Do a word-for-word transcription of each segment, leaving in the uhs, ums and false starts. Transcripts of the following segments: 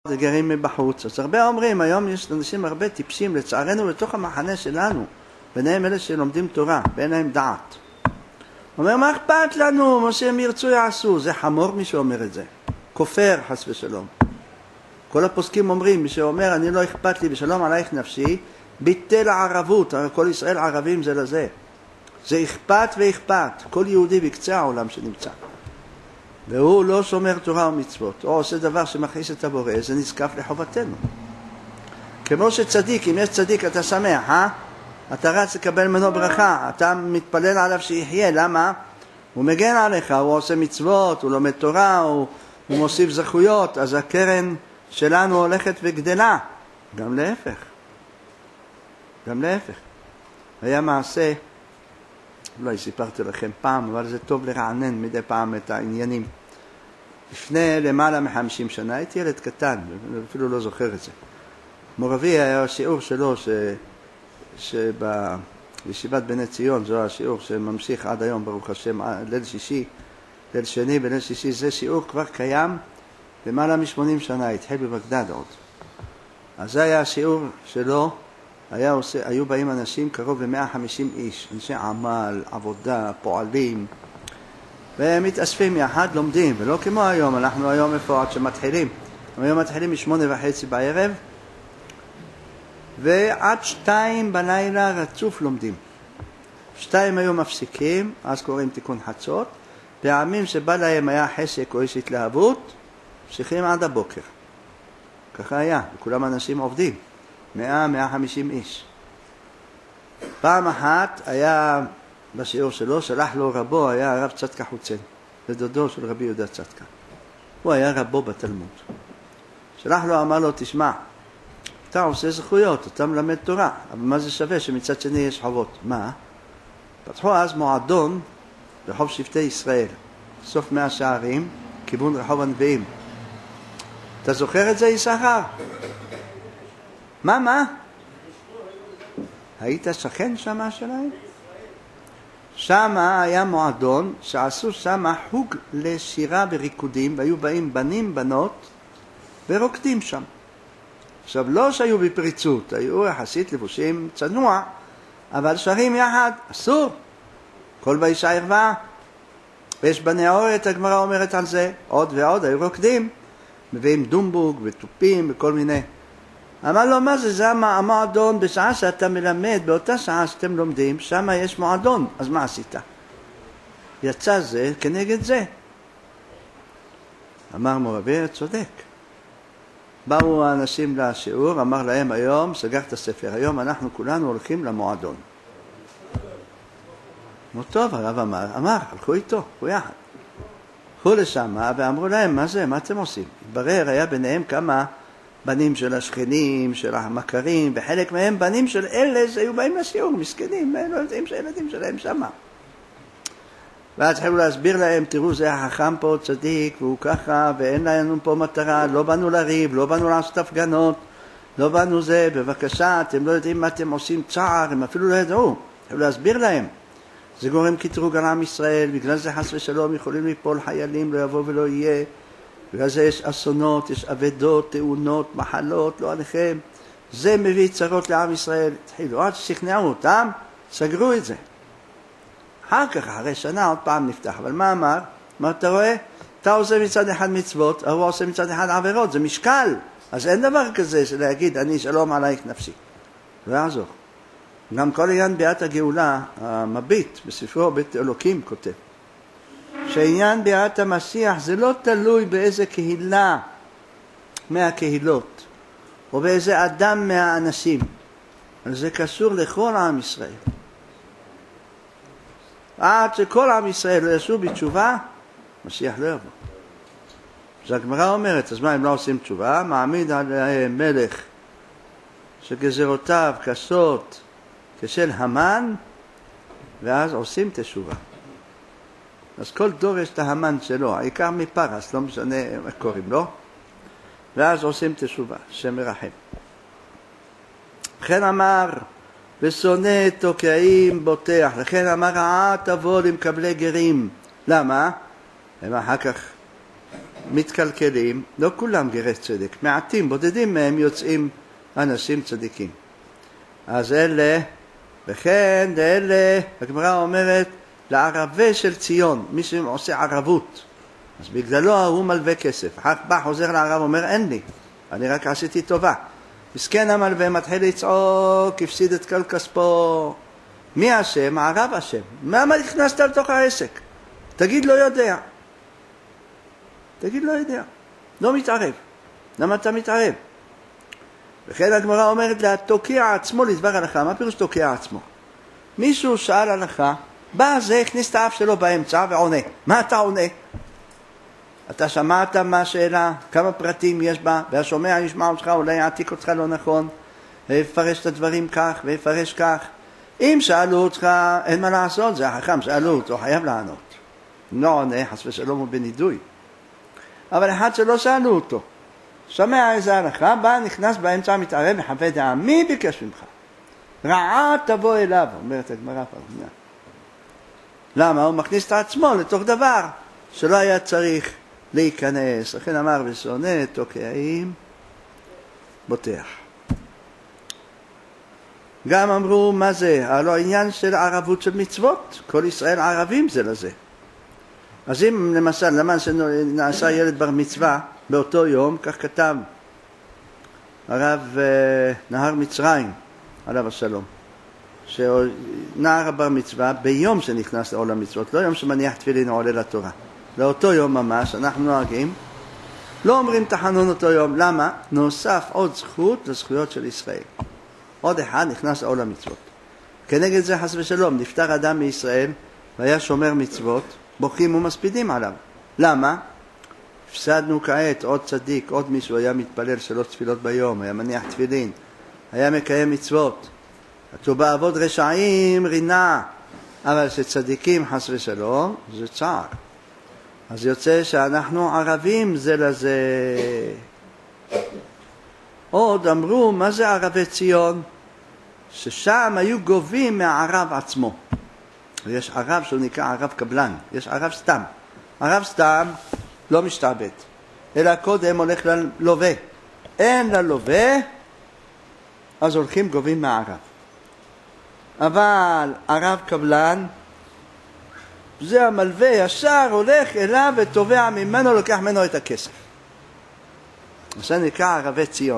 גרים מבחוץ. אז הרבה אומרים, היום יש אנשים הרבה טיפשים, לצערנו בתוך המחנה שלנו, ביניהם אלה שלומדים תורה, בין להם דעת. אומר, מה אכפת לנו? מה שהם ירצו יעשו. זה חמור מי שאומר את זה. כופר, חס ושלום. כל הפוסקים אומרים, מי שאומר, אני לא אכפת לי, בשלום עלייך נפשי, ביטל הערבות. הרי כל ישראל ערבים זה לזה. זה אכפת ואכפת. כל יהודי בקצה העולם שנמצא. והוא לא שומר תורה ומצוות, או עושה דבר שמכעיס את הבורא, זה נזקף לחובתנו. כמו שצדיק, אם יש צדיק אתה שמח, אה? אתה רץ לקבל ממנו ברכה, אתה מתפלל עליו שיחיה, למה? הוא מגן עליך, הוא עושה מצוות, הוא לומד תורה, הוא, הוא מוסיף זכויות, אז הקרן שלנו הולכת וגדלה. גם להפך. גם להפך. היה מעשה, אולי סיפרתי לכם פעם, אבל זה טוב לרענן מדי פעם את העניינים. לפני למעלה מחמישים שנה, הייתי ילד קטן, אפילו לא זוכר את זה. מורבי היה השיעור שלו, ש... שבישיבת בני ציון, זו השיעור שממשיך עד היום, ברוך השם, ליל שישי, ליל שני וליל שישי, זה שיעור כבר קיים למעלה מ-שמונים שנה, התחיל בבגדד עוד. אז זה היה השיעור שלו, היה עושה, היו באים אנשים קרוב ל-מאה וחמישים איש, אנשי עמל, עבודה, פועלים, והם מתאספים יחד, לומדים, ולא כמו היום, אנחנו היום איפה עד שמתחילים. היום מתחילים משמונה וחצי בערב, ועד שתיים בלילה רצוף לומדים. שתיים היו מפסיקים, אז קוראים תיקון חצות, פעמים שבא להם היה חשק או יש התלהבות, ממשיכים עד הבוקר. ככה היה, וכולם אנשים עובדים. מאה, מאה וחמישים איש. פעם אחת היה בשיעור שלו, שלח לו רבו, היה הרב צדקה חוצן, לדודו של רבי יהודה צדקה. הוא היה רבו בתלמוד. שלח לו, אמר לו, תשמע, אתה עושה זכויות, אתה מלמד תורה, אבל מה זה שווה שמצד שני יש חובות? מה? פתחו אז מועדון ברחוב שבטי ישראל, סוף מאה שערים, כיוון רחוב הנביאים. אתה זוכר את זה, יששכר? מה, מה? היית שכן שמה שלהם? שמה היה מועדון שעשו שמה חוג לשירה וריקודים, והיו באים בנים, בנות, ורוקדים שם. עכשיו, לא שהיו בפריצות, היו יחסית לבושים צנוע, אבל שרים יחד, אסור. כל באישה ערווה. ויש בנאורת, הגמרא אומרת על זה, עוד ועוד, היו רוקדים. מביאים דומבוג וטופים וכל מיני. אמר לו, מה זה? זה המועדון, בשעה שאתה מלמד, באותה שעה שאתם לומדים, שם יש מועדון, אז מה עשית? יצא זה כנגד זה. אמר מורבי, צודק. באו האנשים לשיעור, אמר להם היום, סגר את הספר, היום אנחנו כולנו הולכים למועדון. נו טוב, הרב אמר, אמר, הלכו איתו, הלכו יחד. הלכו לשם ואמרו להם, מה זה? מה אתם עושים? התברר, היה ביניהם כמה בנים של השכנים, של המכרים, וחלק מהם בנים של אלה שהיו באים לשיעור, מסכנים, לא יודעים שהילדים שלהם שמה. ואז התחילו להסביר להם, תראו, זה החכם פה, צדיק, והוא ככה, ואין לנו פה מטרה, לא באנו לריב, לא באנו לעשות הפגנות, לא באנו זה, בבקשה, אתם לא יודעים מה אתם עושים צער, הם אפילו לא ידעו. התחילו להסביר להם. זה גורם קטרוג על עם ישראל, בגלל זה חס ושלום יכולים ליפול חיילים, לא יבוא ולא יהיה. בגלל זה יש אסונות, יש אבדות, תאונות, מחלות, לא עליכם. זה מביא צרות לעם ישראל. התחילו, עד ששכנעו אותם, סגרו את זה. אחר כך, אחרי שנה, עוד פעם נפתח. אבל מה אמר? מה אתה רואה? אתה עושה מצד אחד מצוות, הוא עושה מצד אחד עבירות, זה משקל. אז אין דבר כזה של להגיד, אני שלום עלייך נפשי. לא יעזור. גם כל עניין ביאת הגאולה, המביט, בספרו בית אלוקים כותב, שעניין ביאת המשיח זה לא תלוי באיזה קהילה מהקהילות, או באיזה אדם מהאנשים, אבל זה קשור לכל עם ישראל. עד שכל עם ישראל לא יעשו בתשובה, משיח לא יבוא. אז הגמרא אומרת, אז מה, הם לא עושים תשובה? מעמיד עליהם מלך שגזרותיו קשות כשל המן, ואז עושים תשובה. אז כל דור יש את ההמן שלו, העיקר מפרס, לא משנה מה קוראים לו, ואז עושים תשובה, שם מרחם. לכן אמר, ושונא תוקעים בוטח, לכן אמר, רעה תבוא למקבלי גרים. למה? הם אחר כך מתקלקלים, לא כולם גרי צדק, מעטים, בודדים מהם יוצאים אנשים צדיקים. אז אלה, וכן לאלה, הגמרא אומרת, לערבי של ציון, מי שעושה ערבות, אז בגללו הוא מלווה כסף. אחר כך בא, חוזר לערב, אומר, אין לי, אני רק עשיתי טובה. מסכן המלווה, מתחיל לצעוק, הפסיד את כל כספו. מי אשם? הערב אשם. מה נכנסת לתוך העסק? תגיד לא יודע. תגיד לא יודע. לא מתערב. למה אתה מתערב? וכן הגמרא אומרת לה, תוקיע עצמו לדבר הלכה. מה פירוש תוקיע עצמו? מישהו שאל הלכה, בא זה, הכניס את האף שלו באמצע ועונה. מה אתה עונה? אתה שמעת מה השאלה, כמה פרטים יש בה, והשומע ישמע אותך, אולי יעתיק אותך לא נכון, ויפרש את הדברים כך, ויפרש כך. אם שאלו אותך, אין מה לעשות, זה החכם, שאלו אותו, חייב לענות. לא עונה, חס ושלום הוא בנידוי. אבל אחד שלא שאלו אותו, שומע איזה הלכה, בא, נכנס באמצע, מתערב, מחווה דעה, מי ביקש ממך? רעה תבוא אליו, אומרת הגמרא פעם. למה? הוא מכניס את עצמו לתוך דבר שלא היה צריך להיכנס. לכן אמר ושונא תוקעים בוטח. גם אמרו מה זה? הלא עניין של ערבות של מצוות. כל ישראל ערבים זה לזה. אז אם למשל למה שנעשה ילד בר מצווה באותו יום, כך כתב הרב נהר מצרים עליו השלום, שנער בר מצווה ביום שנכנס לעול המצוות, לא יום שמניח תפילין עולה לתורה, לאותו יום ממש אנחנו נוהגים, לא אומרים תחנון אותו יום. למה? נוסף עוד זכות לזכויות של ישראל. עוד אחד נכנס לעול המצוות. כנגד זה חס ושלום נפטר אדם מישראל והיה שומר מצוות, בוכים ומספידים עליו. למה? הפסדנו כעת עוד צדיק, עוד מישהו היה מתפלל שלוש תפילות ביום, היה מניח תפילין, היה מקיים מצוות. כתוב בעבוד רשעים רינה, אבל שצדיקים חס ושלום זה צער. אז יוצא שאנחנו ערבים זה לזה. עוד אמרו מה זה ערבי ציון, ששם היו גובים מהערב עצמו. ויש ערב שהוא נקרא ערב קבלן, יש ערב סתם. ערב סתם לא משתעבד, אלא קודם הולך ללווה. אין ללווה, אז הולכים גובים מהערב. אבל ערב קבלן, זה המלווה ישר הולך אליו ותובע ממנו, לוקח ממנו את הכסף. זה נקרא ערבי ציון.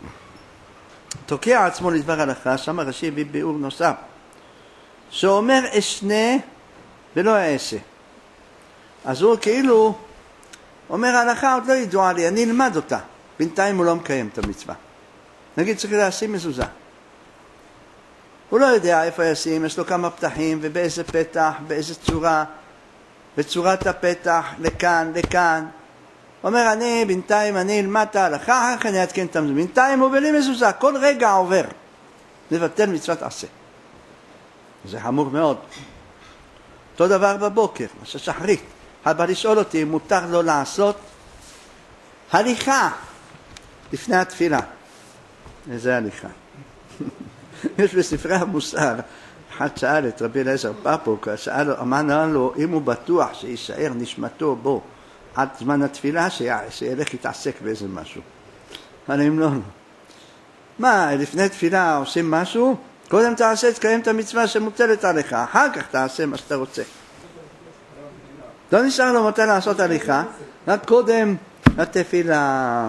תוקע עצמו לדבר הלכה, שם הרש"י הביא ביאור נוסף, שאומר אשנה ולא אעשה. אז הוא כאילו אומר ההלכה עוד לא ידועה לי, אני אלמד אותה. בינתיים הוא לא מקיים את המצווה. נגיד צריך לשים מזוזה. הוא לא יודע איפה ישים, יש לו כמה פתחים ובאיזה פתח, באיזה צורה, בצורת הפתח, לכאן, לכאן. אומר אני בינתיים אני אלמד את ההלכה, אחר כך אני אתקן את המזוזה. בינתיים הוא בלי מזוזה, כל רגע עובר. לבטל מצוות עשה. זה חמור מאוד. אותו דבר בבוקר, מה ששחרית. הבא לשאול אותי אם מותר לו לעשות הליכה לפני התפילה. איזה הליכה? יש בספרי המוסר, אחד שאל את רבי אליעזר פפוק, שאל לו, אמר לו, אם הוא בטוח שישאר נשמתו בו עד זמן התפילה, שילך יתעסק באיזה משהו. אבל אם לא, מה, לפני תפילה עושים משהו? קודם תעשה, תקיים את המצווה שמוטלת עליך, אחר כך תעשה מה שאתה רוצה. לא נשאר לו מותר לעשות הליכה, רק קודם התפילה.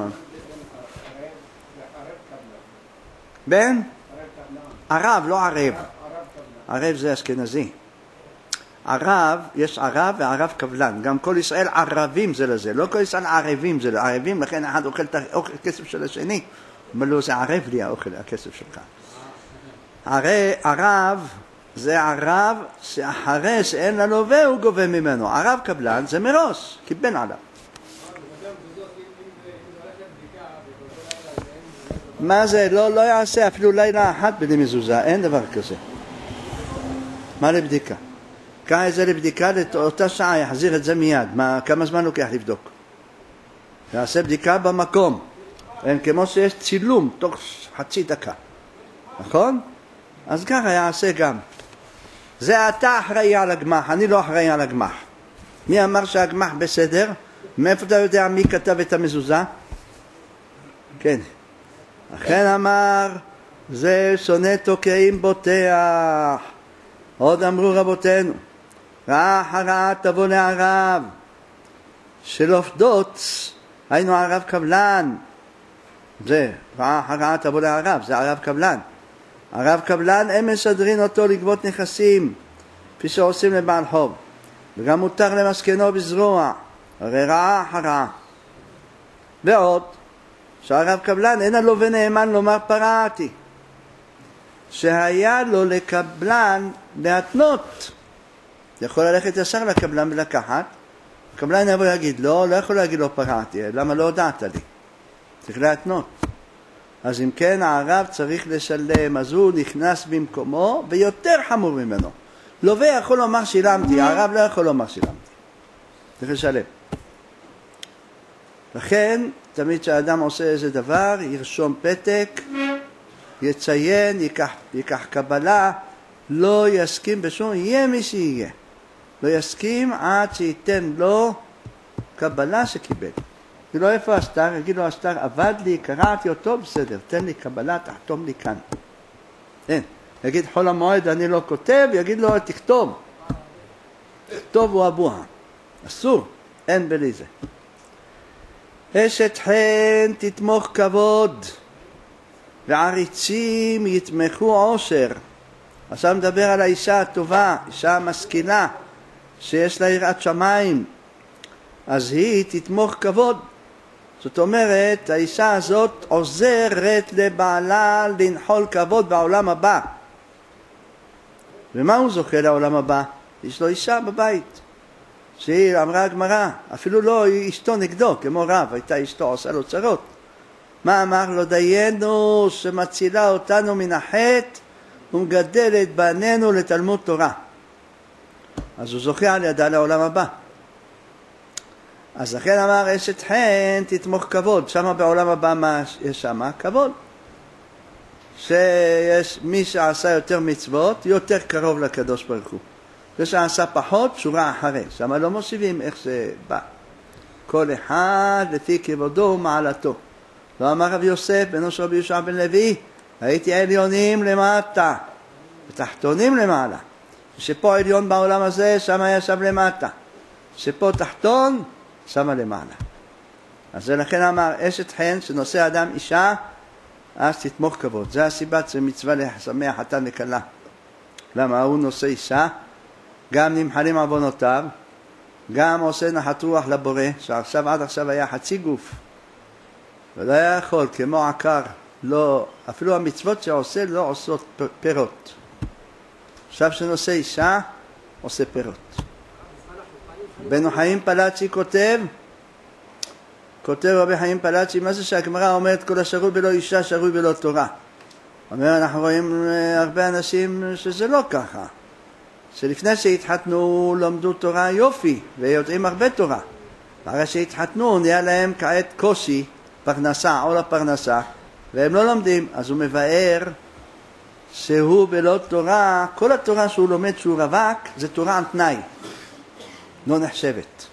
בן? ערב, לא ערב. ערב זה אשכנזי. ערב, יש ערב וערב קבלן. גם כל ישראל ערבים זה לזה, לא כל ישראל ערבים זה לזה. ערבים, לכן אחד אוכל את הכסף של השני. אומר לו, זה ערב לי האוכל, הכסף שלך. ערב זה ערב שאחרי שאין ללווה הוא גובה ממנו. ערב קבלן זה מראש, קיבל עליו. מה זה? לא, לא יעשה אפילו לילה אחת בלי מזוזה, אין דבר כזה. מה לבדיקה? קח את זה לבדיקה, לאותה שעה יחזיר את זה מיד. מה, כמה זמן לוקח לבדוק? יעשה בדיקה במקום. אין כמו שיש צילום תוך חצי דקה. נכון? אז ככה יעשה גם. זה אתה אחראי על הגמח, אני לא אחראי על הגמח. מי אמר שהגמח בסדר? מאיפה אתה יודע מי כתב את המזוזה? כן. אכן אמר, זה שונא תוקעים בוטח. עוד אמרו רבותינו, רעה הרעה תבוא לערב, שלופדות, היינו ערב קבלן. זה, רעה הרעה תבוא לערב, זה ערב קבלן. ערב קבלן הם מסדרים אותו לגבות נכסים, כפי שעושים לבעל חוב. וגם מותר למסכנו בזרוע, הרי רעה הרעה. ועוד, שערב קבלן אין לו ונאמן לומר פרעתי, שהיה לו לקבלן להתנות. יכול ללכת ישר לקבלן ולקחת, הקבלן יבוא להגיד לא, לא יכול להגיד לו פרעתי, למה לא הודעת לי? צריך להתנות. אז אם כן הערב צריך לשלם, אז הוא נכנס במקומו ויותר חמור ממנו. לווה יכול לומר שילמתי, הערב לא יכול לומר שילמתי, צריך לשלם. לכן תמיד שהאדם עושה איזה דבר, ירשום פתק, יציין, ייקח, ייקח קבלה, לא יסכים בשום, יהיה מי שיהיה. לא יסכים עד שייתן לו קבלה שקיבל. יגיד לו איפה השטר? יגיד לו השטר עבד לי, קראתי אותו, בסדר, תן לי קבלה, תחתום לי כאן. אין. יגיד חול המועד אני לא כותב, יגיד לו תכתוב. תכתוב הוא אבוה. אסור, אין בלי זה. אשת חן תתמוך כבוד, ועריצים יתמכו עושר. עכשיו מדבר על האישה הטובה, אישה המשכילה, שיש לה יראת שמיים, אז היא תתמוך כבוד. זאת אומרת, האישה הזאת עוזרת לבעלה לנחול כבוד בעולם הבא. ומה הוא זוכה לעולם הבא? יש לו אישה בבית, שהיא אמרה הגמרא, אפילו לא אשתו נגדו, כמו רב, הייתה אשתו עושה לו צרות. מה אמר לו? דיינו שמצילה אותנו מן החטא ומגדל את בנינו לתלמוד תורה. אז הוא זוכה על ידה לעולם הבא. אז לכן אמר אשת חן תתמוך כבוד. שמה בעולם הבא מה יש שמה? כבוד. שיש מי שעשה יותר מצוות יותר קרוב לקדוש ברוך הוא. זה שעשה פחות שורה אחרי. שמה לא מוסיפים איך זה בא. כל אחד לפי כבודו ומעלתו. לא אמר רב יוסף בנו של רבי יהושע בן לוי, הייתי עליונים למטה ותחתונים למעלה. שפה עליון בעולם הזה, שמה ישב למטה. שפה תחתון, שמה למעלה. אז זה לכן אמר אשת חן שנושא אדם אישה, אז תתמוך כבוד. זה הסיבה, זה מצווה לשמח חתן וכלה. למה? הוא נושא אישה, גם נמחלים עוונותיו, גם עושה נחת רוח לבורא, שעכשיו עד עכשיו היה חצי גוף. ולא היה יכול, כמו עקר, לא, אפילו המצוות שעושה לא עושות פירות. עכשיו שנושא אישה, עושה פירות. בנו חיים פלאצ'י כותב, כותב רבי חיים פלאצ'י, מה זה שהגמרא אומרת כל השרוי בלא אישה, שרוי בלא תורה. אומר, אנחנו רואים הרבה אנשים שזה לא ככה. שלפני שהתחתנו למדו תורה יופי, ויודעים הרבה תורה. אחרי שהתחתנו נהיה להם כעת קושי, פרנסה, עול הפרנסה, והם לא לומדים. אז הוא מבאר שהוא בלא תורה, כל התורה שהוא לומד שהוא רווק, זה תורה על תנאי, לא נחשבת.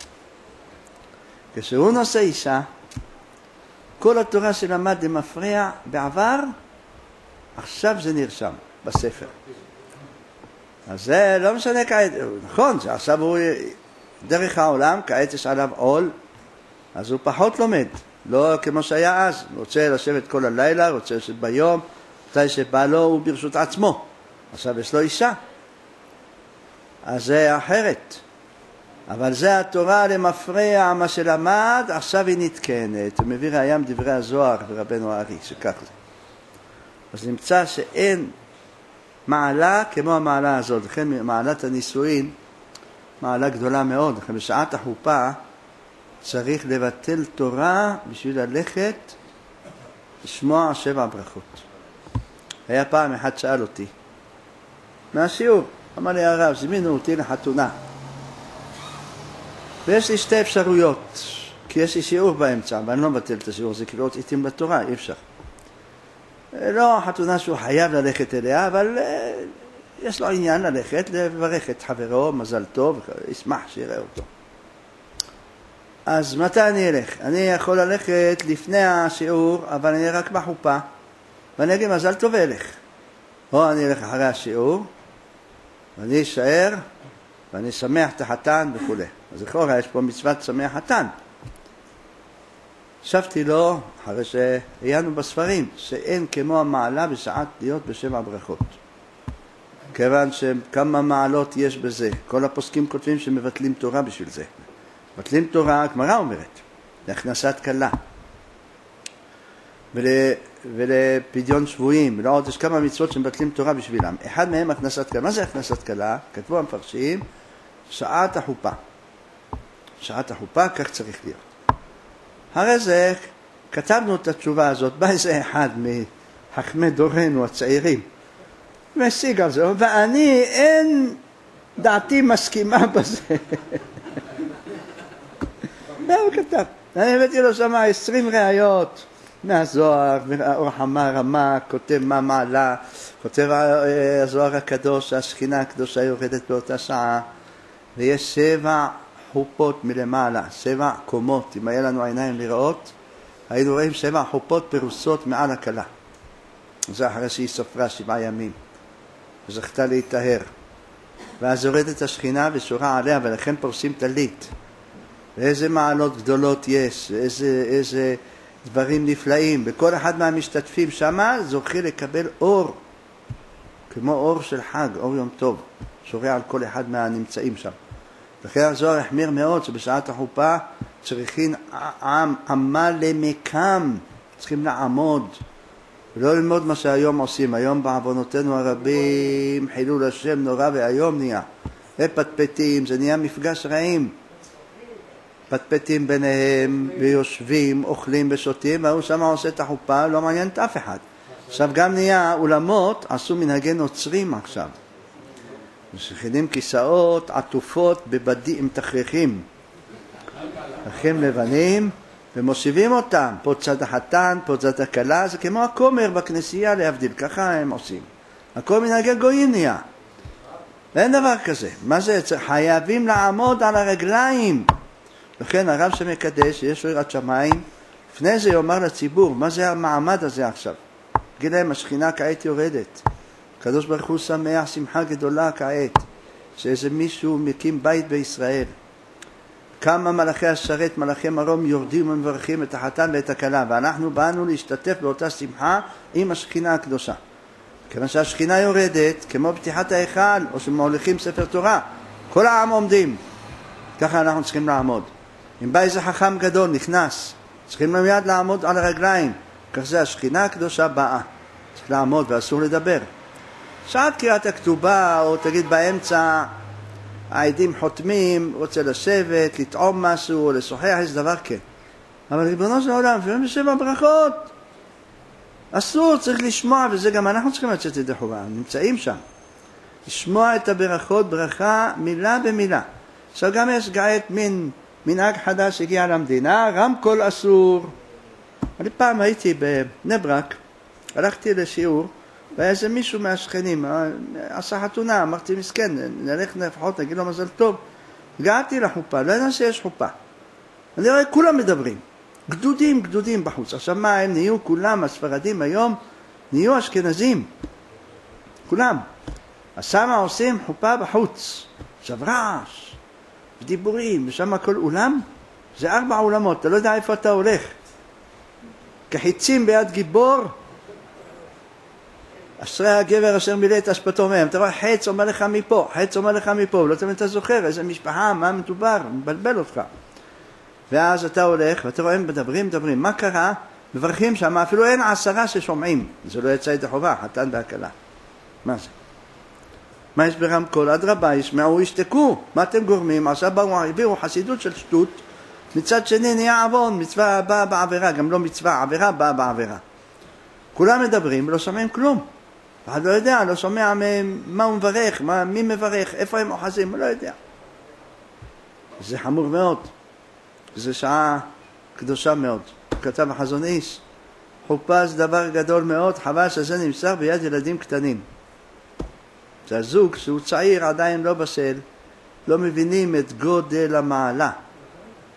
כשהוא נושא אישה, כל התורה שלמד למפרע בעבר, עכשיו זה נרשם בספר. אז זה לא משנה כעת, נכון, עכשיו הוא דרך העולם, כעת יש עליו עול, אז הוא פחות לומד, לא כמו שהיה אז, רוצה לשבת כל הלילה, רוצה לשבת ביום, מתי שבא לו הוא ברשות עצמו, עכשיו יש לו אישה, אז זה אחרת. אבל זה התורה למפרע, מה שלמד, עכשיו היא נתקנת. הוא מביא ראיה מדברי הזוהר ורבנו הארי, שכך זה. אז נמצא שאין מעלה כמו המעלה הזאת. לכן מעלת הנישואין, מעלה גדולה מאוד. לכן בשעת החופה צריך לבטל תורה בשביל ללכת לשמוע שבע ברכות. היה פעם אחד שאל אותי, מהשיעור, אמר לי הרב, זמינו אותי לחתונה. ויש לי שתי אפשרויות, כי יש לי שיעור באמצע, ואני לא מבטל את השיעור, זה כאילו עיתים לתורה, אי אפשר. לא חתונה שהוא חייב ללכת אליה, אבל יש לו עניין ללכת, לברך את חברו, מזל טוב, ישמח שיראה אותו. אז מתי אני אלך? אני יכול ללכת לפני השיעור, אבל אני רק בחופה, ואני אגיד מזל טוב ואלך. או אני אלך אחרי השיעור, ואני אשאר, ואני שמח את החתן וכו'. אז לכאורה יש פה מצוות שמח חתן. חשבתי לו, אחרי שהיינו בספרים, שאין כמו המעלה בשעת להיות בשבע ברכות. כיוון שכמה מעלות יש בזה. כל הפוסקים כותבים שמבטלים תורה בשביל זה. מבטלים תורה, הגמרא אומרת, להכנסת כלה. ול, ולפדיון שבויים, ולעוד יש כמה מצוות שמבטלים תורה בשבילם. אחד מהם הכנסת כלה. מה זה הכנסת כלה? כתבו המפרשים, שעת החופה. שעת החופה, כך צריך להיות. הרי זה, כתבנו את התשובה הזאת, בא איזה אחד מחכמי דורנו הצעירים, משיג על זה, ואני אין דעתי מסכימה בזה. מה הוא כתב? אני הבאתי לו שם עשרים ראיות מהזוהר, והאור חמה רמה, כותב מה מעלה, כותב הזוהר הקדוש, השכינה הקדושה יורדת באותה שעה, ויש שבע חופות מלמעלה, שבע קומות. אם היה לנו עיניים לראות, היינו רואים שבע חופות פרוסות מעל הכלה. זה אחרי שהיא ספרה שבעה ימים, וזכתה להתאהר. ואז יורדת השכינה ושורה עליה, ולכן פורסים טלית. ואיזה מעלות גדולות יש, איזה, איזה דברים נפלאים. וכל אחד מהמשתתפים שמה זוכה לקבל אור, כמו אור של חג, אור יום טוב, שורה על כל אחד מהנמצאים שם. לכן הזוהר החמיר מאוד שבשעת החופה צריכים עם עמל למקם, צריכים לעמוד, ולא ללמוד מה שהיום עושים. היום בעוונותינו הרבים חילול השם נורא והיום נהיה. ופטפטים, זה נהיה מפגש רעים. פטפטים ביניהם ויושבים, אוכלים ושותים, והוא שם עושה את החופה, לא מעניין את אף אחד. עכשיו גם נהיה אולמות, עשו מנהגי נוצרים עכשיו. משכינים כיסאות עטופות בבדים תכריכים, תכריכים לבנים, ומושיבים אותם, פה צד החתן, פה צד הכלה, זה כמו הכומר בכנסייה להבדיל, ככה הם עושים. הכל מנהגי גויים נהיה. ואין דבר כזה. מה זה? חייבים לעמוד על הרגליים. לכן הרב שמקדש, יש לו יראת שמיים, לפני זה יאמר לציבור, מה זה המעמד הזה עכשיו? תגיד להם, השכינה כעת יורדת. הקדוש ברוך הוא שמח שמחה גדולה כעת, שאיזה מישהו מקים בית בישראל. כמה מלאכי השרת, מלאכי מרום, יורדים ומברכים את החתן ואת הכלה, ואנחנו באנו להשתתף באותה שמחה עם השכינה הקדושה. כיוון שהשכינה יורדת, כמו פתיחת ההיכל, או שמוליכים ספר תורה, כל העם עומדים. ככה אנחנו צריכים לעמוד. אם בא איזה חכם גדול, נכנס, צריכים מיד לעמוד על הרגליים. כך זה, השכינה הקדושה באה. צריך לעמוד ואסור לדבר. שעת קריאת הכתובה, או תגיד באמצע, העדים חותמים, רוצה לשבת, לטעום משהו, או לשוחח, איזה דבר כן. אבל ריבונו של העולם, לפעמים בשבע ברכות, אסור, צריך לשמוע, וזה גם אנחנו צריכים לצאת ידי חובה, נמצאים שם. לשמוע את הברכות, ברכה, מילה במילה. עכשיו גם יש געת מין, מנהג חדש הגיע למדינה, רמקול אסור. אני פעם הייתי בבני ברק, הלכתי לשיעור, והיה איזה מישהו מהשכנים, עשה חתונה, אמרתי מסכן, נלך לפחות, נגיד לו מזל טוב. הגעתי לחופה, לא יודע שיש חופה. אני רואה, כולם מדברים. גדודים, גדודים בחוץ. עכשיו מה, הם נהיו כולם, הספרדים היום, נהיו אשכנזים. כולם. אז שמה עושים חופה בחוץ. עכשיו רעש, ודיבורים, ושמה כל אולם, זה ארבע אולמות, אתה לא יודע איפה אתה הולך. כחיצים ביד גיבור, אשרי הגבר אשר מילא את אשפתו מהם. אתה רואה, חץ אומר לך מפה, חץ אומר לך מפה, לא תמיד אתה זוכר איזה משפחה, מה מדובר, מבלבל אותך. ואז אתה הולך, ואתה רואה, הם מדברים, מדברים. מה קרה? מברכים שם, אפילו אין עשרה ששומעים. זה לא יצא ידי חובה, חתן והכלה. מה זה? מה יש ברמקול? אדרבה, ישמעו, ישתקו. מה אתם גורמים? עכשיו באו, הביאו חסידות של שטות. מצד שני נהיה עוון, מצווה באה בעבירה, גם לא מצווה, עבירה באה בעבירה. כולם מדברים ולא שומעים כלום. אחד לא יודע, לא שומע מה הוא מברך, מה, מי מברך, איפה הם אוחזים, הוא לא יודע. זה חמור מאוד. זה שעה קדושה מאוד. כתב החזון איש, חופה זה דבר גדול מאוד, חבל שזה נמסר ביד ילדים קטנים. זה הזוג שהוא צעיר, עדיין לא בשל, לא מבינים את גודל המעלה.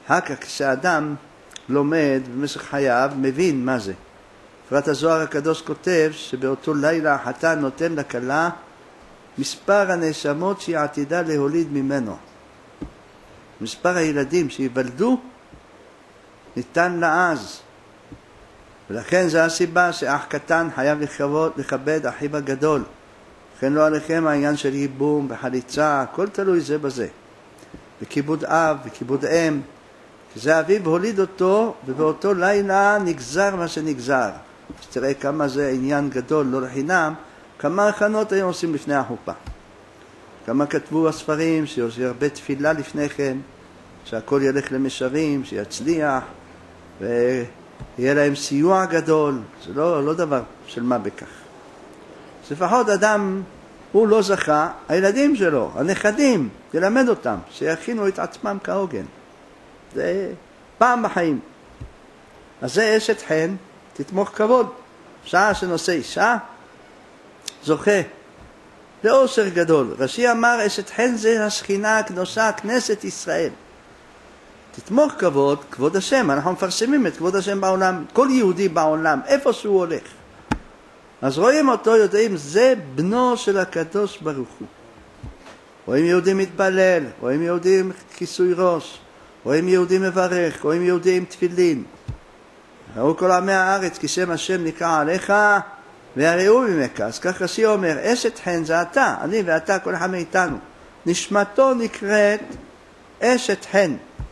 אחר כך כשאדם לומד במשך חייו, מבין מה זה. בפרט הזוהר הקדוש כותב שבאותו לילה החתן נותן לכלה מספר הנשמות שהיא עתידה להוליד ממנו. מספר הילדים שיוולדו ניתן לה אז. ולכן זו הסיבה שאח קטן חייב לכבוד, לכבד אחיו הגדול. לכן לא עליכם העניין של ייבום וחליצה, הכל תלוי זה בזה. וכיבוד אב וכיבוד אם. שזה אביו הוליד אותו, ובאותו לילה נגזר מה שנגזר. אז תראה כמה זה עניין גדול, לא לחינם, כמה הכנות היום עושים לפני החופה. כמה כתבו הספרים, שיעשו הרבה תפילה לפני כן, שהכל ילך למשרים, שיצליח, ויהיה להם סיוע גדול. זה לא, לא דבר של מה בכך. אז לפחות אדם, הוא לא זכה, הילדים שלו, הנכדים, ילמד אותם, שיכינו את עצמם כהוגן. זה פעם בחיים. אז זה אשת חן, תתמוך כבוד. שעה שנושא אישה, זוכה לאושר גדול. רש"י אמר, אשת חן זה השכינה הקדושה, כנסת ישראל. תתמוך כבוד, כבוד השם. אנחנו מפרסמים את כבוד השם בעולם. כל יהודי בעולם, איפה שהוא הולך. אז רואים אותו, יודעים, זה בנו של הקדוש ברוך הוא. רואים יהודי מתפלל, רואים יהודי עם כיסוי ראש, רואים יהודי מברך, רואים יהודי עם תפילין. ראו כל עמי הארץ, כי שם השם נקרא עליך, והראו ממך. אז כך רש"י אומר, אשת חן זה אתה, אני ואתה, כל אחד מאיתנו. נשמתו נקראת אשת חן.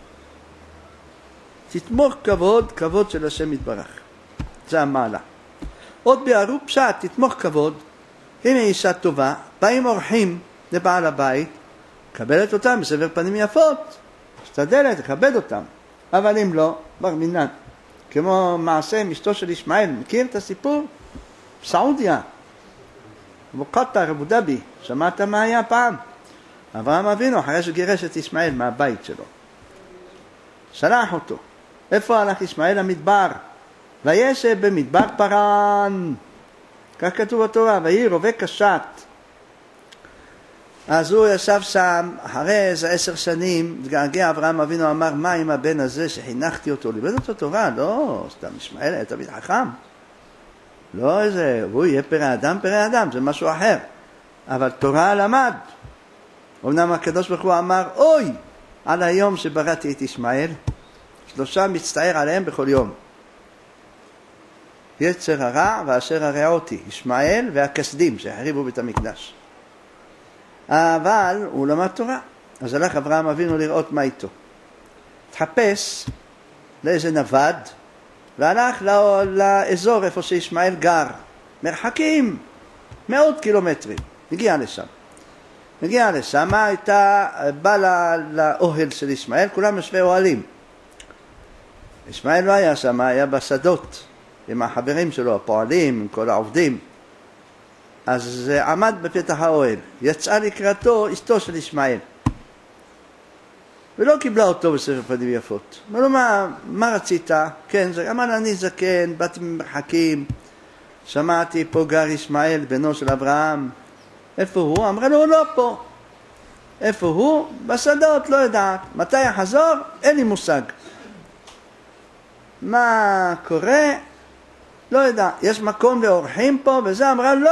תתמוך כבוד, כבוד של השם יתברך. זה המעלה. עוד ביארו פשט, תתמוך כבוד. הנה אישה טובה, באים אורחים לבעל הבית, קבלת אותם בסבר פנים יפות. שתדלת, תכבד אותם. אבל אם לא, בר מינן. כמו מעשה עם אשתו של ישמעאל. מכיר את הסיפור? בסעודיה. בקטר, אבו דאבי. שמעת מה היה פעם? אברהם אבינו, אחרי שגירש את ישמעאל מהבית שלו. שלח אותו. איפה הלך ישמעאל? המדבר. וישב במדבר פרן. כך כתוב בתורה. ויהי רובה קשת. אז הוא ישב שם, אחרי איזה עשר שנים, התגעגע אברהם אבינו, אמר, מה עם הבן הזה שחינכתי אותו? לימד אותו תורה? לא, סתם ישמעאל היה תמיד חכם. לא איזה, הוא יהיה פרא אדם, פרא אדם, זה משהו אחר. אבל תורה למד. אמנם הקדוש ברוך הוא אמר, אוי, על היום שבראתי את ישמעאל, שלושה מצטער עליהם בכל יום. יצר הרע ואשר הרעותי, ישמעאל והכסדים שהחריבו בית המקדש. אבל הוא למד תורה. אז הלך אברהם אבינו לראות מה איתו. התחפש לאיזה נווד, והלך לא, לאזור איפה שישמעאל גר. מרחקים, מאות קילומטרים. הגיע לשם. הגיע לשם, הייתה, בא לא, לאוהל של ישמעאל, כולם יושבי אוהלים. ישמעאל לא היה שם, היה בשדות, עם החברים שלו, הפועלים, עם כל העובדים. אז עמד בפתח האוהל, יצאה לקראתו אשתו של ישמעאל. ולא קיבלה אותו בסבר פנים יפות. אמר לו, מה, מה רצית? כן, זה אמר, אני זקן, באתי ממרחקים, שמעתי פה גר ישמעאל, בנו של אברהם. איפה הוא? אמרה לו, לא פה. איפה הוא? בשדות, לא יודעת. מתי יחזור? אין לי מושג. מה קורה? לא יודע. יש מקום לאורחים פה? וזה אמרה, לא.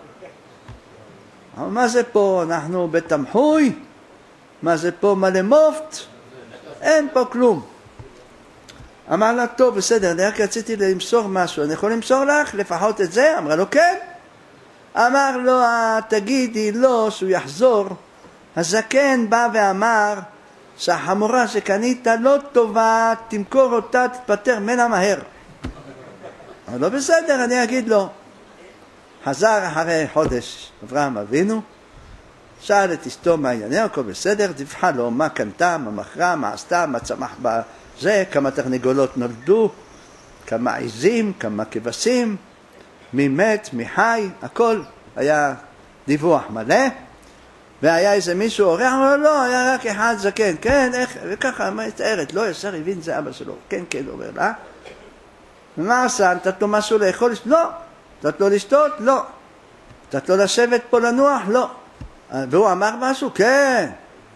אבל מה זה פה? אנחנו בתמחוי? מה זה פה? מלא מופת? אין פה כלום. אמר לה, טוב, בסדר, אני רק רציתי למסור משהו, אני יכול למסור לך לפחות את זה? אמרה לו, כן. אמר לו, תגידי לו שהוא יחזור. הזקן בא ואמר שהחמורה שקנית לא טובה, תמכור אותה, תתפטר ממנה מהר. אמר לו, בסדר, אני אגיד לו. חזר אחרי חודש אברהם אבינו, שאל את אשתו מה העניינים, הכל בסדר, דיווחה לו מה קנתה, מה מכרה, מה עשתה, מה צמח בזה, כמה תרנגולות נולדו, כמה עיזים, כמה כבשים, מי מת, מי חי, הכל היה דיווח מלא. והיה איזה מישהו אורח, אמר לו, לא, היה רק אחד זקן, כן, איך, וככה, מה התארת, לא, ישר הבין, זה אבא שלו, כן, כן, אומר לה. ומה עשה? נתת לו משהו לאכול? לא. נתת לו לשתות? לא. נתת לו לשבת פה לנוח? לא. והוא אמר משהו? כן.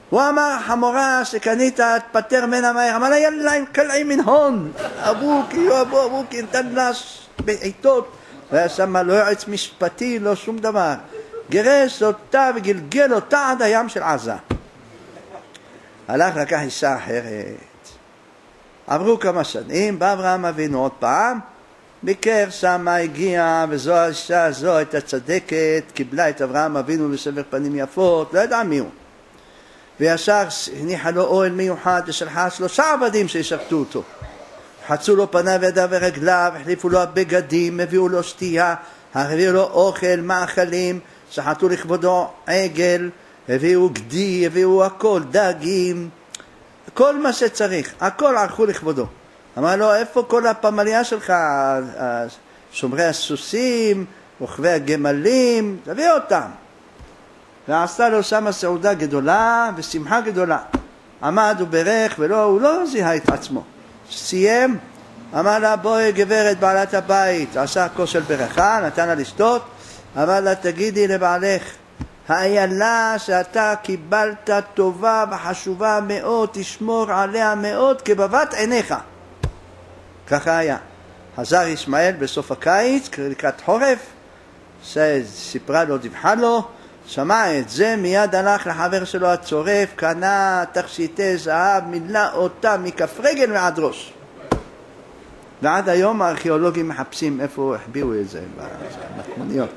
הוא אמר, חמורה שקנית, תפטר ממנה מהר. אמר לה, יאללה, עם קלעי מן הון. אבוקי, אבו, אבוקי, נתן לה בעיתות. והיה שם לא יועץ משפטי, לא שום דבר. גירש אותה וגלגל אותה עד הים של עזה. הלך לקח אישה אחרת. עברו כמה שנים, בא אברהם אבינו עוד פעם, ביקר שם, הגיע, וזו האישה הזו הייתה צדקת, קיבלה את אברהם אבינו בסבר פנים יפות, לא ידע מי הוא. וישר הניחה לו אוהל מיוחד ושלחה שלושה עבדים שישרתו אותו. חצו לו פניו ידיו ורגליו, החליפו לו הבגדים, הביאו לו שתייה, הביאו לו אוכל, מאכלים, שחטו לכבודו עגל, הביאו גדי, הביאו הכל, דגים, כל מה שצריך, הכל ערכו לכבודו. אמר לו, איפה כל הפמליה שלך, שומרי הסוסים, רוכבי הגמלים, תביא אותם. ועשתה לו שם סעודה גדולה ושמחה גדולה. עמד וברך ולא, הוא לא זיהה את עצמו. סיים, אמר לה, בואי גברת בעלת הבית, עשה כוס של ברכה, נתן לה לשתות, אמר לה, תגידי לבעלך, האיילה שאתה קיבלת טובה וחשובה מאוד, תשמור עליה מאוד כבבת עיניך. ככה היה. חזר ישמעאל בסוף הקיץ, לקראת חורף, סיפרה לו, דיווחה לו, שמע את זה, מיד הלך לחבר שלו הצורף, קנה תכשיטי זהב, מילא אותה מכף רגל ועד ראש. ועד היום הארכיאולוגים מחפשים איפה החביאו את זה במקמוניות.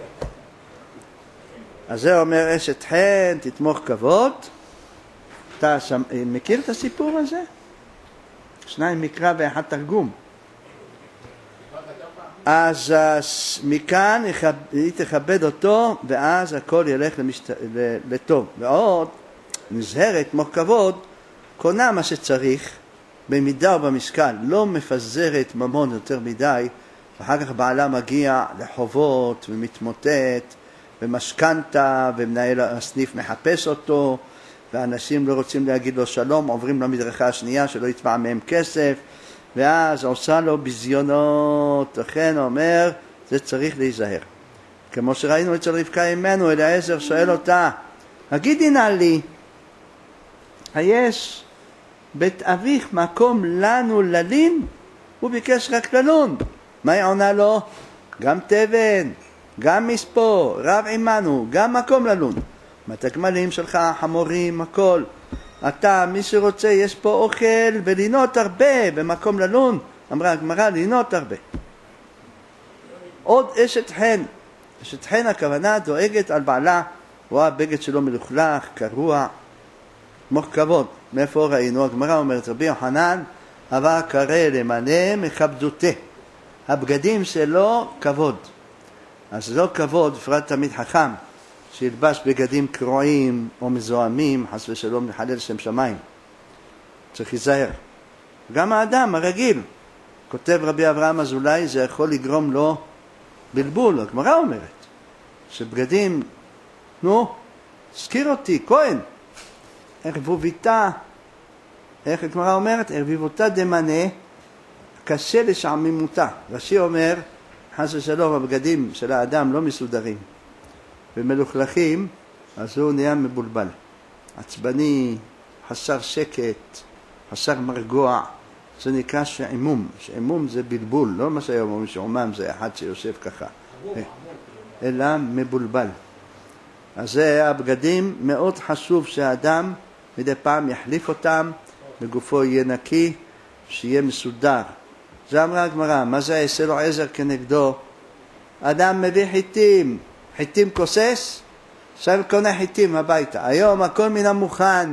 אז זה אומר אשת חן, תתמוך כבוד. אתה שם, מכיר את הסיפור הזה? שניים מקרא ואחד תרגום. אז מכאן היא תכבד אותו, ואז הכל ילך למשת... לטוב. ועוד, נזהרת, תמוך כבוד, קונה מה שצריך, במידה ובמשקל, לא מפזרת ממון יותר מדי, ואחר כך בעלה מגיע לחובות ומתמוטט, ומשכנתה, ומנהל הסניף מחפש אותו, ואנשים לא רוצים להגיד לו שלום, עוברים למדרכה השנייה שלא יתבע מהם כסף, ואז עושה לו בזיונות. לכן אומר, זה צריך להיזהר. כמו שראינו אצל רבקה אמנו, אליעזר שואל אותה, הגידי נא לי, היש בית אביך מקום לנו ללין? הוא ביקש רק ללון. מה היא עונה לו? גם תבן, גם מספור, רב עמנו, גם מקום ללון. מתגמלים שלך, חמורים, הכל. אתה, מי שרוצה, יש פה אוכל ולינות הרבה במקום ללון. אמרה הגמרא, לינות הרבה. עוד אשת חן. אשת חן הכוונה דואגת על בעלה, רואה הבגד שלו מלוכלך, קרוע, מוך כבוד. מאיפה ראינו? הגמרא אומרת, רבי יוחנן, אבל קרא למלא מכבדותה. הבגדים שלו כבוד. אז לא כבוד, בפרט תמיד חכם, שילבש בגדים קרועים או מזוהמים, חס ושלום לחלל שם שמיים. צריך להיזהר. גם האדם הרגיל, כותב רבי אברהם אזולאי, זה יכול לגרום לו בלבול. הגמרא אומרת, שבגדים, נו, הזכיר אותי, כהן, ערבוביתה, איך הגמרא אומרת? ערבובותה דמנה, קשה לשעממותה. רש"י אומר, חס ושלום, הבגדים של האדם לא מסודרים ומלוכלכים, אז הוא נהיה מבולבל, עצבני, חסר שקט, חסר מרגוע. זה נקרא שעמום. שעמום זה בלבול, לא מה שהיום אומרים שעומם זה אחד שיושב ככה, אלא מבולבל. אז זה הבגדים, מאוד חשוב שהאדם מדי פעם יחליף אותם, בגופו יהיה נקי, שיהיה מסודר. זה אמרה הגמרא, מה זה יעשה לו עזר כנגדו? אדם מביא חיטים, חיטים כוסס, עכשיו קונה חיטים הביתה. היום הכל מן המוכן,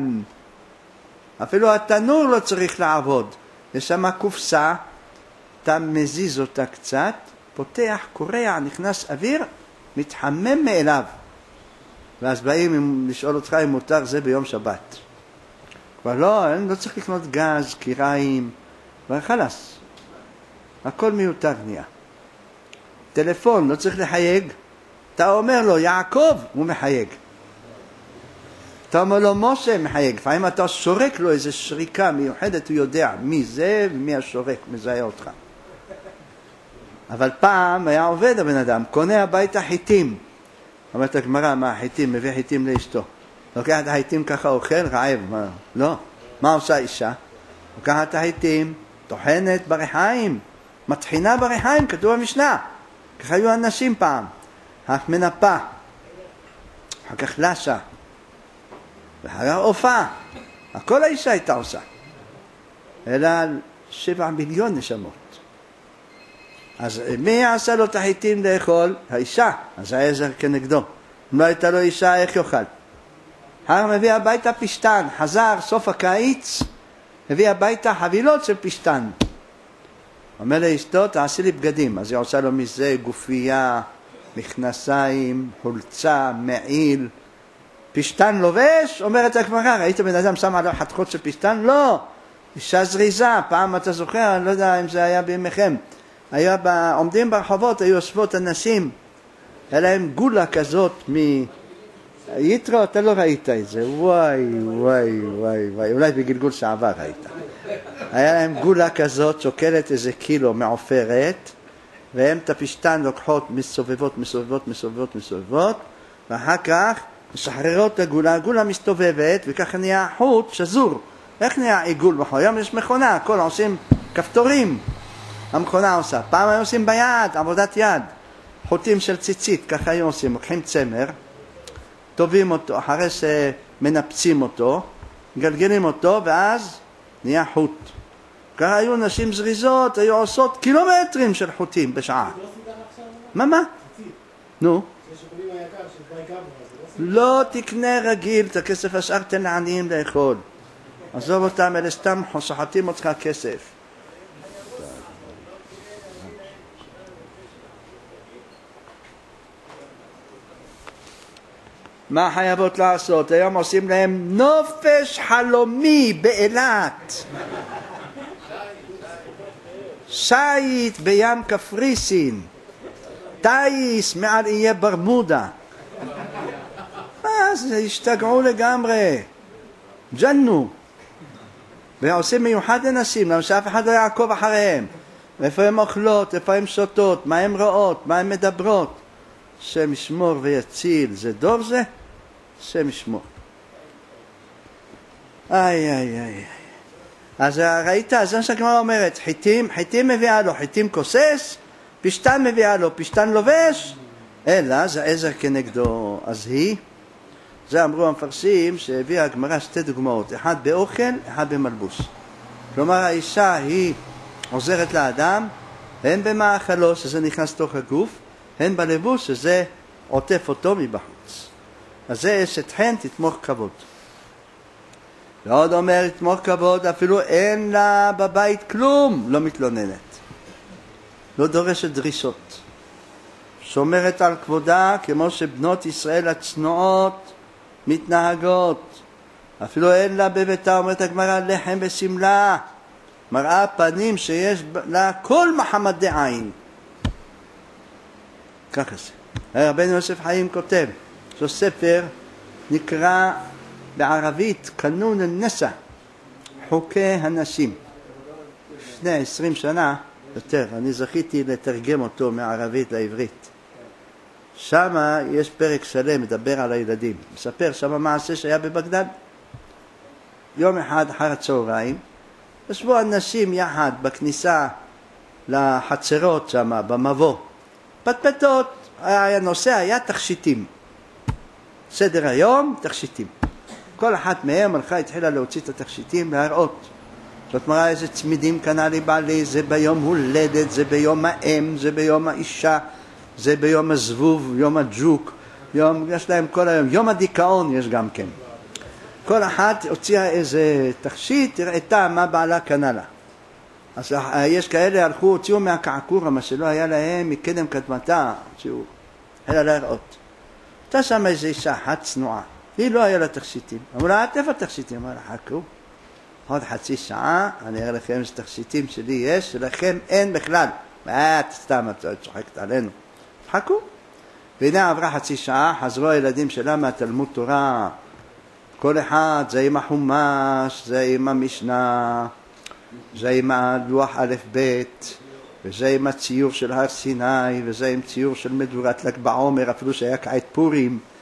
אפילו התנור לא צריך לעבוד. יש שם קופסה, אתה מזיז אותה קצת, פותח, קורע, נכנס אוויר, מתחמם מאליו. ואז באים לשאול אותך אם מותר זה ביום שבת. כבר לא, לא צריך לקנות גז, קיריים, וחלס. הכל מיותר נהיה. טלפון, לא צריך לחייג. אתה אומר לו, יעקב, הוא מחייג. אתה אומר לו, משה מחייג. לפעמים אתה שורק לו איזו שריקה מיוחדת, הוא יודע מי זה ומי השורק, מזהה אותך. אבל פעם היה עובד הבן אדם, קונה הביתה חיטים. אומרת הגמרא, מה החיטים? מביא חיטים לאשתו. לוקח את ההיטים ככה אוכל, רעב, מה? לא. מה עושה אישה? לוקחת את ההיטים, טוחנת ברחיים, מטחינה ברחיים, כתוב במשנה. ככה היו אנשים פעם. אך מנפה, אחר כך לשה, ואחר כך עופה. הכל האישה הייתה עושה. אלא שבע מיליון נשמות. אז מי יעשה לו את החיטים לאכול? האישה. אז העזר כנגדו. אם לא הייתה לו אישה, איך יאכל? אחר מביא הביתה פשטן. חזר סוף הקיץ, מביא הביתה חבילות של פשטן. אומר לאשתו, תעשי לי בגדים. אז היא עושה לו מזה גופייה, מכנסיים, חולצה, מעיל. פשטן לובש? אומרת הגמרא, ראית בן אדם שם עליו חתיכות של פשטן? לא. אישה זריזה. פעם אתה זוכר, אני לא יודע אם זה היה בימיכם. היה ב... עומדים ברחובות, היו אוספות אנשים. היה להם גולה כזאת מ... יתרו, אתה לא ראית את זה. וואי, וואי, וואי, וואי. אולי בגלגול שעבר ראית. היה להם גולה כזאת, שוקלת איזה קילו מעופרת, והם את הפשטן לוקחות מסובבות, מסובבות, מסובבות, מסובבות, ואחר כך משחררות את הגולה, הגולה מסתובבת, וככה נהיה חוט שזור. איך נהיה עיגול בחור? היום יש מכונה, הכל עושים כפתורים. המכונה עושה. פעם היו עושים ביד, עבודת יד. חוטים של ציצית, ככה היו עושים. לוקחים צמר, טובים אותו, אחרי שמנפצים אותו, גלגלים אותו, ואז נהיה חוט. ככה היו נשים זריזות, היו עושות קילומטרים של חוטים בשעה. מה, מה? נו? לא תקנה רגיל, את הכסף השאר תן לעניים לאכול. עזוב אותם, אלה סתם שוחטים אותך כסף. מה חייבות לעשות? היום עושים להם נופש חלומי באילת. שייט בים קפריסין. טייס מעל איי ברמודה. אז השתגעו לגמרי. ג'נו. ועושים מיוחד לנשים, למה שאף אחד לא יעקוב אחריהם. איפה הן אוכלות, איפה הן שותות, מה הן רואות, מה הן מדברות. שם ישמור ויציל, זה דור זה? שם ישמור. איי איי איי. אז ראית, אז זה שהגמרא אומרת, חיטים, חיטים מביאה לו, חיטים כוסס, פשטן מביאה לו, פשטן לובש, אלא זה עזר כנגדו. אז היא, זה אמרו המפרשים שהביאה הגמרא שתי דוגמאות, אחד באוכל, אחד במלבוש. כלומר האישה היא עוזרת לאדם, הן במאכלו שזה נכנס תוך הגוף, הן בלבוש שזה עוטף אותו מבחוץ. אז זה אשת חן תתמוך כבוד. ועוד אומר תתמוך כבוד, אפילו אין לה בבית כלום, לא מתלוננת. לא דורשת דרישות. שומרת על כבודה כמו שבנות ישראל הצנועות מתנהגות. אפילו אין לה בביתה, אומרת הגמרא, לחם וסמלה. מראה פנים שיש לה כל מחמד דעין. ככה זה. רבנו יוסף חיים כותב, זו ספר נקרא בערבית קנון אל-נסא, חוקי הנשים. לפני עשרים שנה, יותר, אני זכיתי לתרגם אותו מערבית לעברית. שמה יש פרק שלם, מדבר על הילדים. מספר שמה מעשה שהיה בבגדד. יום אחד אחר הצהריים, ישבו אנשים יחד בכניסה לחצרות שמה, במבוא. פטפטות, הנושא היה תכשיטים. סדר היום, תכשיטים. כל אחת מהם הלכה, התחילה להוציא את התכשיטים, להראות. זאת מראה איזה צמידים קנה לי בעלי, זה ביום הולדת, זה ביום האם, זה ביום האישה, זה ביום הזבוב, יום הג'וק, יום, יש להם כל היום, יום הדיכאון יש גם כן. כל אחת הוציאה איזה תכשיט, הראתה מה בעלה קנה לה. אז יש כאלה הלכו, הוציאו מהקעקור, מה שלא היה להם, מקדם קדמתה, הוציאו, אלא להראות. הייתה שם איזו אישה אחת צנועה, היא לא היה לה תכשיטים. אמרו לה, איפה תכשיטים? אמרו לה, חכו, עוד חצי שעה, אני אראה לכם איזה תכשיטים שלי יש, שלכם אין בכלל. ואת סתם, את צוחקת עלינו. חכו. והנה עברה חצי שעה, חזרו הילדים שלה מהתלמוד תורה, כל אחד זה עם החומש, זה עם המשנה, זה עם הלוח א' ב', וזה עם הציור של הר סיני, וזה עם ציור של מדורת ל"ג בעומר, אפילו שהיה כעת פורים.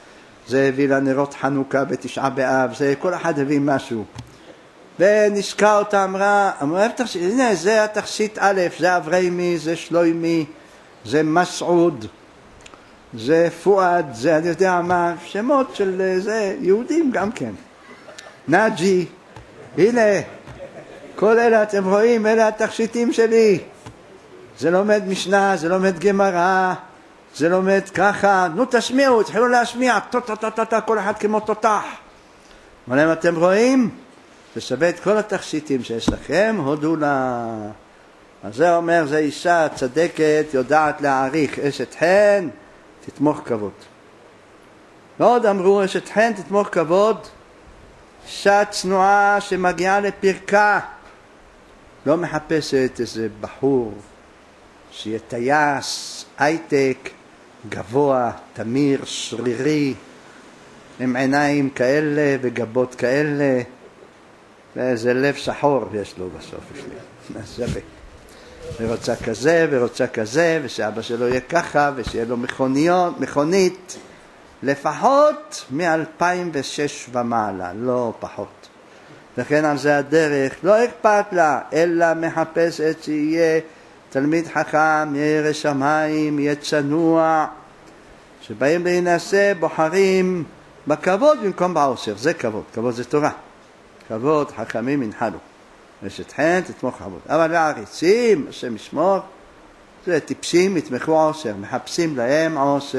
זה הביא לנרות חנוכה בתשעה באב, זה כל אחד הביא משהו. ונשקע אותה אמרה, אמרה, הנה זה התכשיט א', זה אברהימי, זה שלוימי, זה מסעוד, זה פואד, זה אני יודע מה, שמות של זה, יהודים גם כן. נאג'י, הנה, כל אלה אתם רואים, אלה התכשיטים שלי. זה לומד משנה, זה לומד גמרא, זה לומד ככה, נו תשמיעו, התחילו להשמיע, טוטוטוטוטו, כל אחד כמו תותח. אבל אם אתם רואים, זה שווה את כל התכשיטים שיש לכם, הודו לה. אז זה אומר, זה אישה צדקת, יודעת להעריך, אשת חן, תתמוך כבוד. ועוד אמרו, אשת חן, תתמוך כבוד, אישה צנועה שמגיעה לפרקה, לא מחפשת איזה בחור, שיהיה טייס, הייטק, גבוה, תמיר, שרירי, עם עיניים כאלה וגבות כאלה, ואיזה לב שחור יש לו בסוף, יש לי, שווה. ורוצה כזה ורוצה כזה, ושאבא שלו יהיה ככה, ושיהיה לו מכוניות, מכונית, לפחות מ-אלפיים ושש ומעלה, לא פחות. לכן על זה הדרך, לא אכפת לה, אלא מחפשת שיהיה תלמיד חכם, יהיה ירא שמיים, יהיה צנוע, שבאים להינשא בוחרים בכבוד במקום בעושר, זה כבוד, כבוד זה תורה. כבוד חכמים ינחלו. אשת חן תתמוך כבוד. אבל לעריצים, השם ישמור, זה טיפשים, יתמכו עושר, מחפשים להם עושר.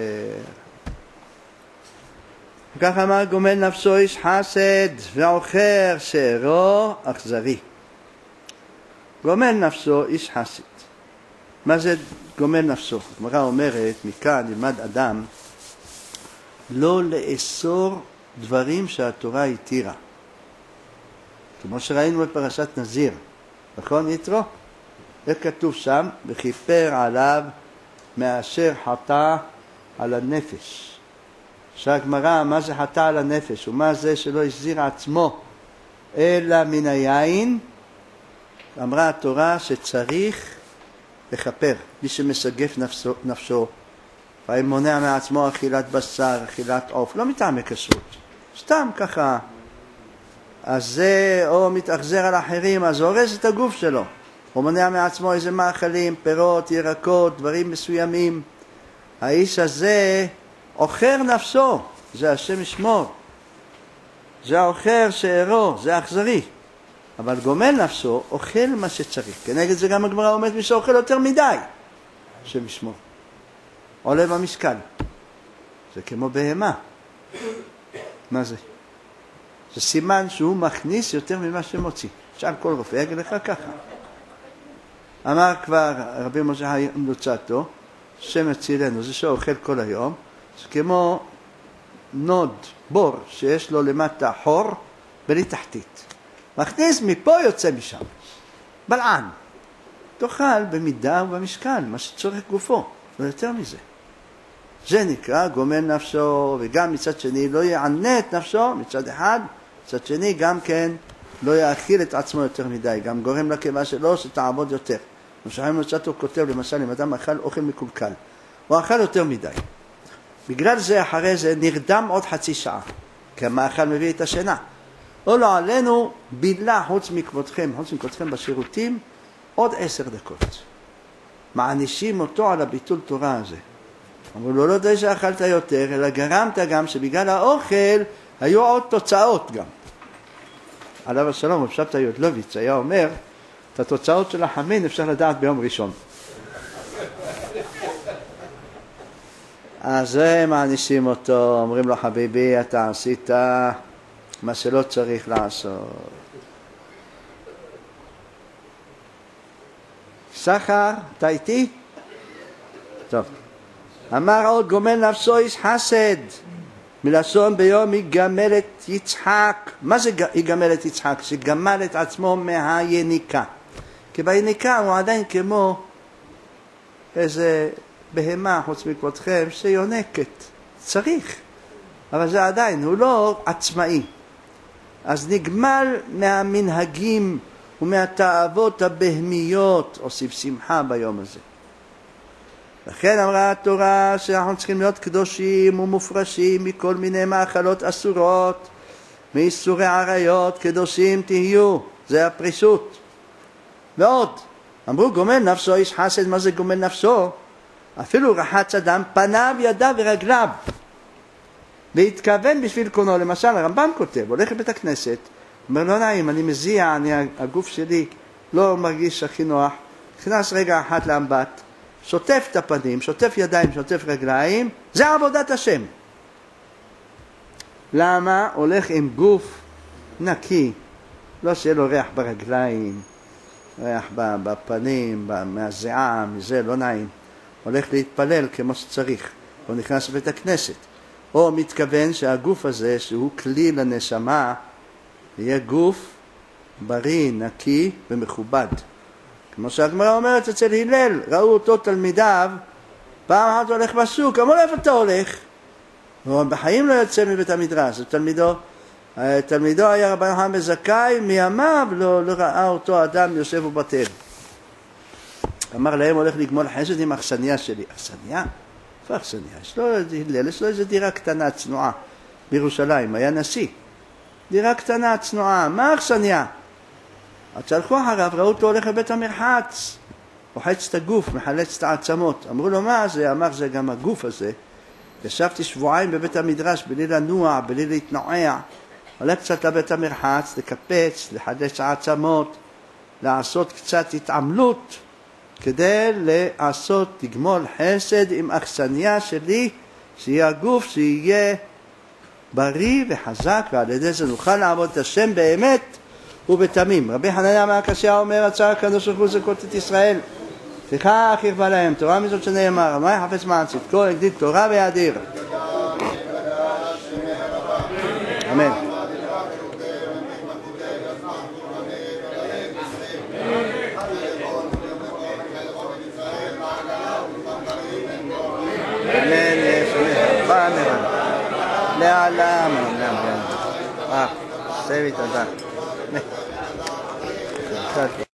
וכך אמר גומל נפשו איש חסד ועוכר שערו אכזרי. גומל נפשו איש חסד. מה זה גומל נפשו? הגמרא אומרת, מכאן נלמד אדם לא לאסור דברים שהתורה התירה. כמו שראינו בפרשת נזיר, נכון יתרו? איך כתוב שם? וכיפר עליו מאשר חטא על הנפש. שהגמרא, מה זה חטא על הנפש? ומה זה שלא החזיר עצמו אלא מן היין? אמרה התורה שצריך לכפר. מי שמסגף נפשו, נפשו והאם מונע מעצמו אכילת בשר, אכילת עוף, לא מטעמי כשרות, סתם ככה. אז זה או מתאכזר על אחרים, אז הורס את הגוף שלו. הוא מונע מעצמו איזה מאכלים, פירות, ירקות, דברים מסוימים. האיש הזה אוכר נפשו, זה השם ישמור. זה האוכר שערו, זה אכזרי. אבל גומל נפשו, אוכל מה שצריך. כנגד זה גם הגמרא אומרת, מי שאוכל יותר מדי, השם ישמור. עולה במשקל. זה כמו בהמה. מה זה? זה סימן שהוא מכניס יותר ממה שמוציא. שאל כל רופא יגיד לך ככה. אמר כבר רבי משה המלוצתו, שם הצילנו, זה שאוכל כל היום, זה כמו נוד, בור, שיש לו למטה חור, בלי תחתית. מכניס מפה יוצא משם. בלען. תאכל במידה ובמשקל, מה שצורך גופו, לא יותר מזה. זה נקרא גומל נפשו, וגם מצד שני לא יענה את נפשו, מצד אחד, מצד שני גם כן לא יאכיל את עצמו יותר מדי, גם גורם לקיבה שלו שתעבוד יותר. משחיים נוצאתו כותב למשל, אם אדם אכל אוכל מקולקל, הוא אכל יותר מדי. בגלל זה אחרי זה נרדם עוד חצי שעה, כי המאכל מביא את השינה. או לא עלינו בילה חוץ מכבודכם, חוץ מכבודכם בשירותים, עוד עשר דקות. מענישים אותו על הביטול תורה הזה. אמרו לו, לא די שאכלת יותר, אלא גרמת גם שבגלל האוכל היו עוד תוצאות גם. עליו השלום, רב שבתאי יודלוביץ היה אומר, את התוצאות של החמין אפשר לדעת ביום ראשון. אז הם מענישים אותו, אומרים לו, חביבי, אתה עשית מה שלא צריך לעשות. שחר, אתה איתי? טוב. אמר עוד גומל נפשו איש חסד, מלשון ביום יגמל את יצחק. מה זה יגמל את יצחק? שגמל את עצמו מהיניקה. כי ביניקה הוא עדיין כמו איזה בהמה חוץ מכבודכם שיונקת. צריך. אבל זה עדיין, הוא לא עצמאי. אז נגמל מהמנהגים ומהתאוות הבהמיות, עושים שמחה ביום הזה. לכן אמרה התורה שאנחנו צריכים להיות קדושים ומופרשים מכל מיני מאכלות אסורות, מאיסורי עריות, קדושים תהיו, זה הפרישות. ועוד, אמרו גומל נפשו איש חסד, מה זה גומל נפשו? אפילו רחץ אדם פניו, ידיו ורגליו, והתכוון בשביל קונו. למשל הרמב"ם כותב, הולך לבית הכנסת, אומר לא נעים, אני מזיע, אני, הגוף שלי לא מרגיש הכי נוח, נכנס רגע אחת לאמבט, שוטף את הפנים, שוטף ידיים, שוטף רגליים, זה עבודת השם. למה? הולך עם גוף נקי, לא שיהיה לו ריח ברגליים, ריח בפנים, מהזיעה, מזה לא נעים. הולך להתפלל כמו שצריך, הוא נכנס לבית הכנסת. או מתכוון שהגוף הזה, שהוא כלי לנשמה, יהיה גוף בריא, נקי ומכובד. כמו שהגמרא אומרת אצל הלל, ראו אותו תלמידיו, פעם אחת הולך בסוק, אמרו לו איפה אתה הולך? הוא בחיים לא יוצא מבית המדרש, תלמידו, תלמידו היה רבי יוחנן בן זכאי, מימיו לא, לא ראה אותו אדם יושב ובטל. אמר להם, הולך לגמול חסד עם אכסניה שלי. אכסניה? איפה אכסניה? יש לו הלל, יש לו איזו דירה קטנה, צנועה, בירושלים, היה נשיא. דירה קטנה, צנועה, מה אכסניה? אז שהלכו אחריו, ראו אותו הולך לבית המרחץ, רוחץ את הגוף, מחלץ את העצמות. אמרו לו, מה זה? אמר, זה גם הגוף הזה. ישבתי שבועיים בבית המדרש, בלי לנוע, בלי להתנועע. הולך קצת לבית המרחץ, לקפץ, לחדש העצמות, לעשות קצת התעמלות, כדי לעשות, תגמול חסד עם אכסניה שלי, שיהיה הגוף, שיהיה בריא וחזק, ועל ידי זה נוכל לעבוד את השם באמת, ובתמים. רבי חנניה מהקשיא אומר, רצה הקדוש ברוך הוא לזכות את ישראל. לפיכך יכבה להם תורה מזאת שנאמר, מה יחפץ מען צדקו, יגדיל תורה ויאדיר. אמן. אמן, ישמח, באמר, לעולם, לעולם. אה, סבי תודה.